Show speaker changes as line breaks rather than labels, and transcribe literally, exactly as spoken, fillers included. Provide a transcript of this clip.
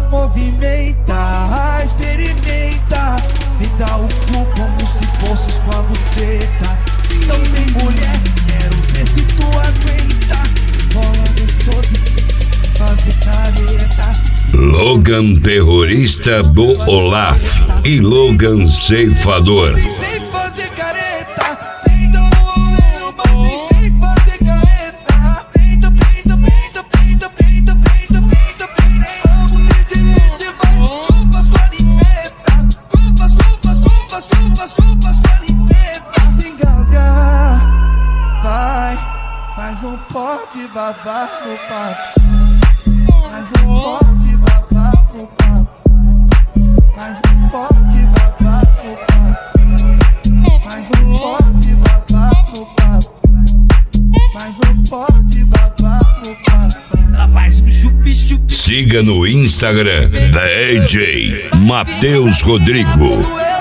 movimenta, experimenta, me dá o cu como se fosse sua buceta. Então vem mulher, quero ver se tu aguenta. Rola gostoso, fazer careta.
Logan terrorista do Olaf e Logan ceifador.
Sem fazer careta, sem dar um rolê no baile, sem fazer careta. Peita, peita, peita, peita, peita, peita, peita, peita. Vamos de jeito, vai, chupa sua lingueta. Chupa, chupa, chupa, chupa, chupa sua lingueta. Se engasgar, vai, mas não pode babar no papo. Mas não pode babar no papo. Mas não pode babar no papo. Mas não pode babar no papo. Mas não pode babar no papo.
Ela faz com chup, chup.
Siga no Instagram D J Matheus Rodrigo.